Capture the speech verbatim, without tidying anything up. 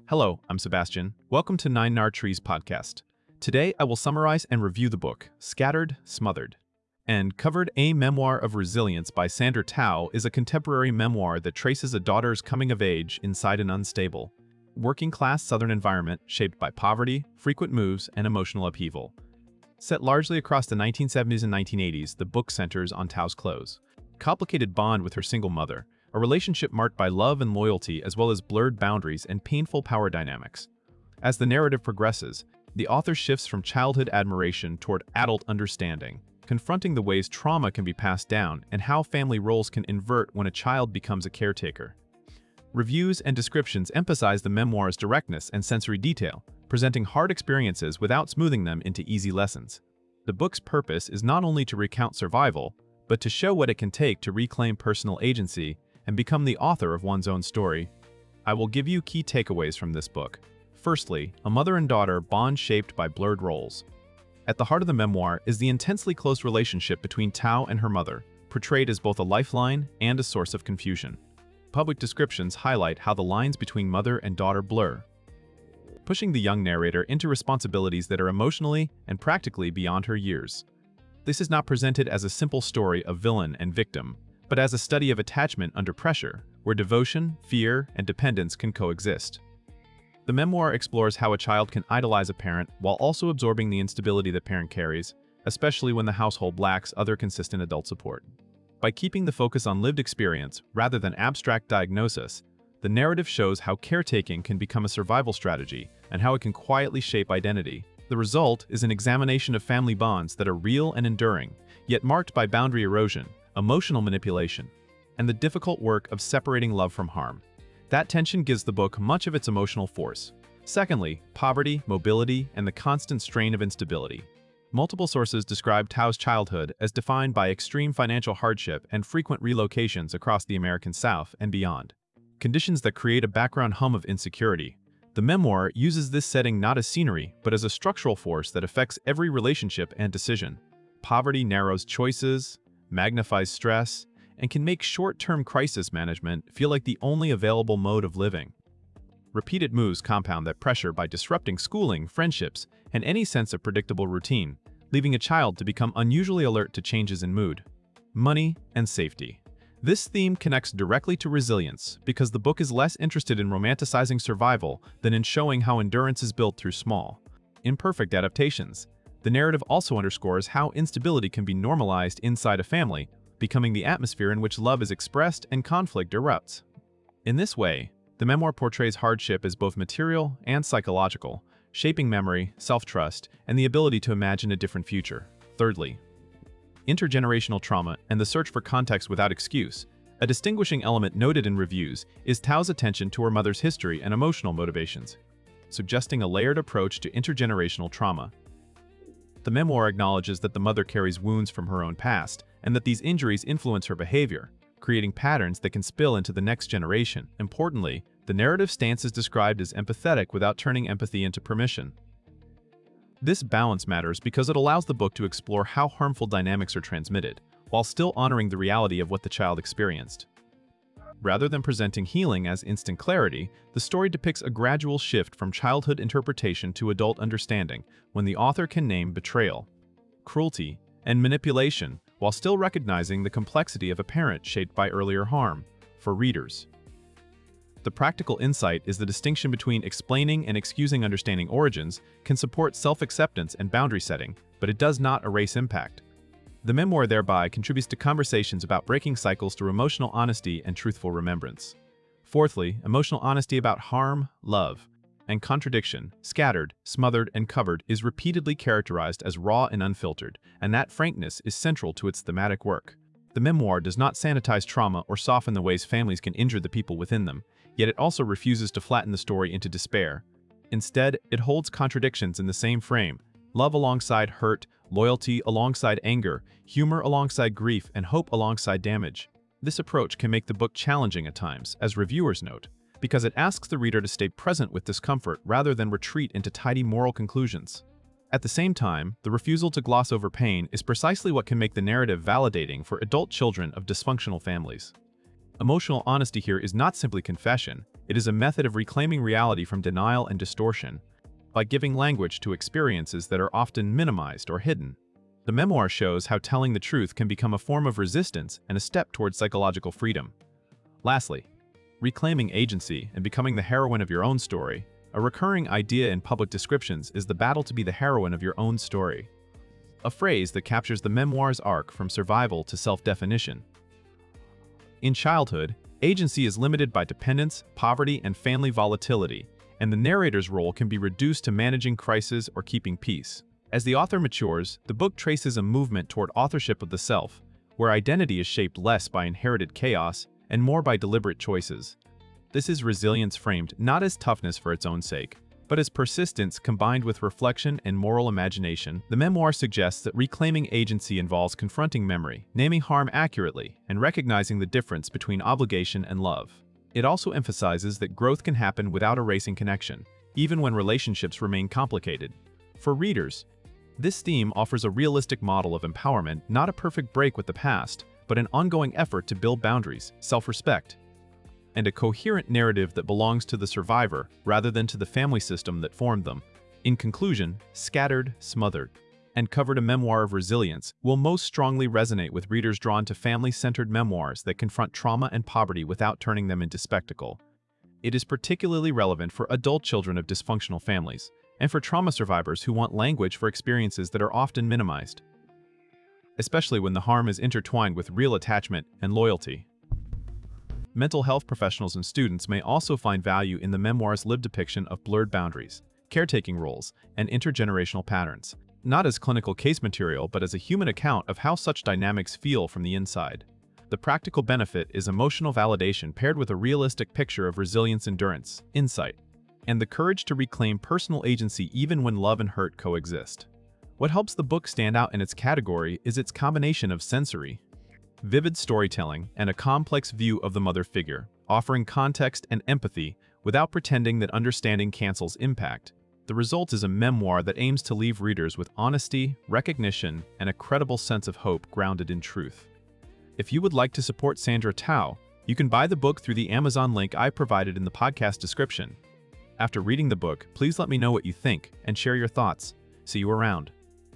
Hello, I'm Sebastian. Welcome to Nine Nar Trees podcast. Today, I will summarize and review the book, Scattered, Smothered, and Covered. A Memoir of Resilience by Sandra Tao is a contemporary memoir that traces a daughter's coming of age inside an unstable, working-class Southern environment shaped by poverty, frequent moves, and emotional upheaval. Set largely across the nineteen seventies and nineteen eighties, the book centers on Tao's close, complicated bond with her single mother, a relationship marked by love and loyalty as well as blurred boundaries and painful power dynamics. As the narrative progresses, the author shifts from childhood admiration toward adult understanding, confronting the ways trauma can be passed down and how family roles can invert when a child becomes a caretaker. Reviews and descriptions emphasize the memoir's directness and sensory detail, presenting hard experiences without smoothing them into easy lessons. The book's purpose is not only to recount survival, but to show what it can take to reclaim personal agency and become the author of one's own story. I will give you key takeaways from this book. Firstly, a mother and daughter bond shaped by blurred roles. At the heart of the memoir is the intensely close relationship between Tao and her mother, portrayed as both a lifeline and a source of confusion. Public descriptions highlight how the lines between mother and daughter blur, pushing the young narrator into responsibilities that are emotionally and practically beyond her years. This is not presented as a simple story of villain and victim, but as a study of attachment under pressure, where devotion, fear, and dependence can coexist. The memoir explores how a child can idolize a parent while also absorbing the instability that parent carries, especially when the household lacks other consistent adult support. By keeping the focus on lived experience rather than abstract diagnosis, the narrative shows how caretaking can become a survival strategy and how it can quietly shape identity. The result is an examination of family bonds that are real and enduring, yet marked by boundary erosion, emotional manipulation, and the difficult work of separating love from harm. That tension gives the book much of its emotional force. Secondly, poverty, mobility, and the constant strain of instability. Multiple sources describe Tao's childhood as defined by extreme financial hardship and frequent relocations across the American South and beyond, conditions that create a background hum of insecurity. The memoir uses this setting not as scenery, but as a structural force that affects every relationship and decision. Poverty narrows choices, magnifies stress, and can make short-term crisis management feel like the only available mode of living. Repeated moves compound that pressure by disrupting schooling, friendships, and any sense of predictable routine, leaving a child to become unusually alert to changes in mood. Money and safety. This theme connects directly to resilience because the book is less interested in romanticizing survival than in showing how endurance is built through small, imperfect adaptations. The narrative also underscores how instability can be normalized inside a family, becoming the atmosphere in which love is expressed and conflict erupts. In this way, the memoir portrays hardship as both material and psychological, shaping memory, self-trust, and the ability to imagine a different future. Thirdly, intergenerational trauma and the search for context without excuse. A distinguishing element noted in reviews is Tao's attention to her mother's history and emotional motivations, suggesting a layered approach to intergenerational trauma. The memoir acknowledges that the mother carries wounds from her own past and that these injuries influence her behavior, creating patterns that can spill into the next generation. Importantly, the narrative stance is described as empathetic without turning empathy into permission. This balance matters because it allows the book to explore how harmful dynamics are transmitted, while still honoring the reality of what the child experienced. Rather than presenting healing as instant clarity, the story depicts a gradual shift from childhood interpretation to adult understanding when the author can name betrayal, cruelty, and manipulation while still recognizing the complexity of a parent shaped by earlier harm. For readers, the practical insight is the distinction between explaining and excusing. Understanding origins can support self-acceptance and boundary setting, but it does not erase impact. The memoir thereby contributes to conversations about breaking cycles through emotional honesty and truthful remembrance. Fourthly, emotional honesty about harm, love, and contradiction, scattered, smothered, and covered, is repeatedly characterized as raw and unfiltered, and that frankness is central to its thematic work. The memoir does not sanitize trauma or soften the ways families can injure the people within them, yet it also refuses to flatten the story into despair. Instead, it holds contradictions in the same frame: love alongside hurt, loyalty alongside anger, humor alongside grief, and hope alongside damage. This approach can make the book challenging at times, as reviewers note, because it asks the reader to stay present with discomfort rather than retreat into tidy moral conclusions. At the same time, the refusal to gloss over pain is precisely what can make the narrative validating for adult children of dysfunctional families. Emotional honesty here is not simply confession, It is a method of reclaiming reality from denial and distortion by giving language to experiences that are often minimized or hidden. The memoir shows how telling the truth can become a form of resistance and a step towards psychological freedom. Lastly, reclaiming agency and becoming the heroine of your own story. A recurring idea in public descriptions is the battle to be the heroine of your own story, a phrase that captures the memoir's arc from survival to self-definition. In childhood, agency is limited by dependence, poverty, and family volatility, and the narrator's role can be reduced to managing crisis or keeping peace. As the author matures, the book traces a movement toward authorship of the self, where identity is shaped less by inherited chaos and more by deliberate choices. This is resilience framed not as toughness for its own sake, but as persistence combined with reflection and moral imagination. The memoir suggests that reclaiming agency involves confronting memory, naming harm accurately, and recognizing the difference between obligation and love. It also emphasizes that growth can happen without erasing connection, even when relationships remain complicated. For readers, this theme offers a realistic model of empowerment, not a perfect break with the past, but an ongoing effort to build boundaries, self-respect, and a coherent narrative that belongs to the survivor rather than to the family system that formed them. In conclusion, Scattered, Smothered, and Covered, a Memoir of Resilience, will most strongly resonate with readers drawn to family-centered memoirs that confront trauma and poverty without turning them into spectacle. It is particularly relevant for adult children of dysfunctional families, and for trauma survivors who want language for experiences that are often minimized, especially when the harm is intertwined with real attachment and loyalty. Mental health professionals and students may also find value in the memoir's lived depiction of blurred boundaries, caretaking roles, and intergenerational patterns, not as clinical case material but as a human account of how such dynamics feel from the inside. The practical benefit is emotional validation paired with a realistic picture of resilience, endurance, insight, and the courage to reclaim personal agency even when love and hurt coexist. What helps the book stand out in its category is its combination of sensory, vivid storytelling, and a complex view of the mother figure, offering context and empathy without pretending that understanding cancels impact. The result is a memoir that aims to leave readers with honesty, recognition, and a credible sense of hope grounded in truth. If you would like to support Sandra Tao, you can buy the book through the Amazon link I provided in the podcast description. After reading the book, please let me know what you think and share your thoughts. See you around.